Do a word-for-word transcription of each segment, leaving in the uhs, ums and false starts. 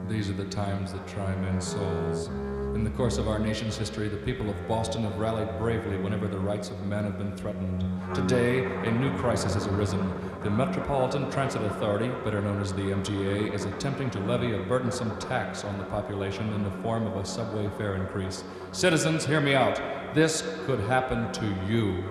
These are the times that try men's souls. In the course of our nation's history, the people of Boston have rallied bravely whenever the rights of men have been threatened. Today, a new crisis has arisen. The Metropolitan Transit Authority, better known as the M T A, is attempting to levy a burdensome tax on the population in the form of a subway fare increase. Citizens, hear me out. This could happen to you.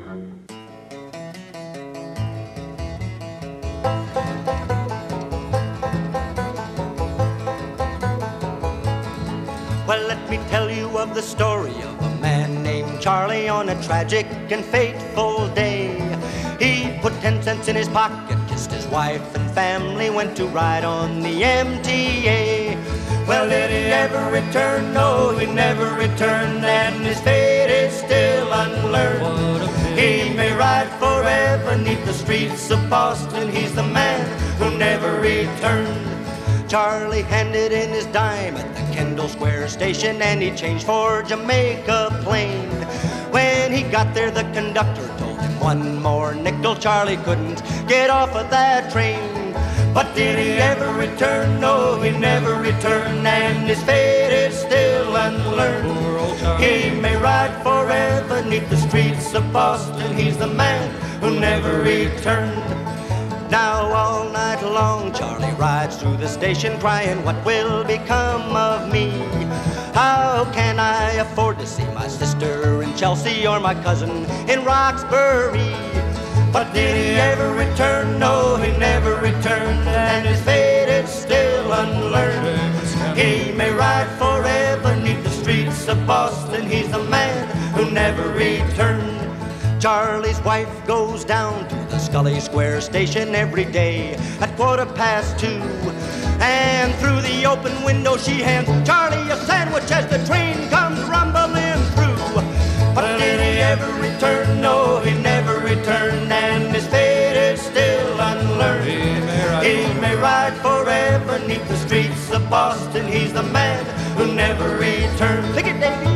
Well, let me tell you of the story of a man named Charlie on a tragic and fateful day. He put ten cents in his pocket, kissed his wife and family, went to ride on the M T A. Well, did he ever return? No, he never returned, and his fate is still unlearned. He may ride forever neath the streets of Boston. He's the man who never returned. Charlie handed in his dime at the Kendall Square station, and he changed for Jamaica Plain. When he got there, the conductor told him one more nickel. Charlie couldn't get off of that train. But did he ever return? No, he never returned, and his fate is still unlearned. He may ride forever neath the streets of Boston. He's the man who never returned. Now all night long Charlie rides through the station crying, what will become of me? How can I afford to see my sister in Chelsea or my cousin in Roxbury? But did he ever return? No, he never returned, and his fate is still unlearned. He may ride forever neath the streets of Boston. He's the man who never returned. Charlie's wife goes down to the Scully Square station every day at quarter past two, and through the open window she hands Charlie a sandwich as the train comes rumbling through. But did he ever return? No, he never returned, and his fate is still unlearned. He may ride forever neath the streets of Boston. He's the man who never returned. Pick it, Davy.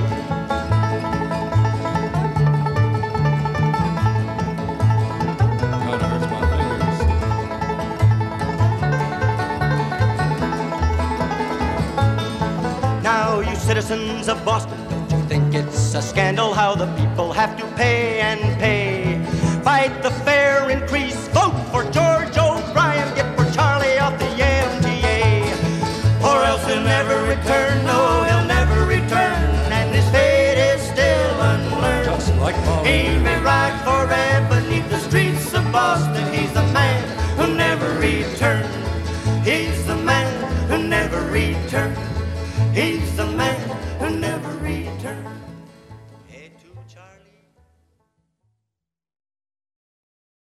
Now, you citizens of Boston, don't you think it's a scandal how the people have to pay and pay? Fight the fare increase, vote for George O'Brien, get for Charlie off the M T A. Or else he'll never return, no, he'll never return, and his fate is still unlearned. Just like Paul. He may ride forever neath the streets of Boston. He's the man who never returned. He's the man who never returned. He's the man who never returned. Hey, to Charlie.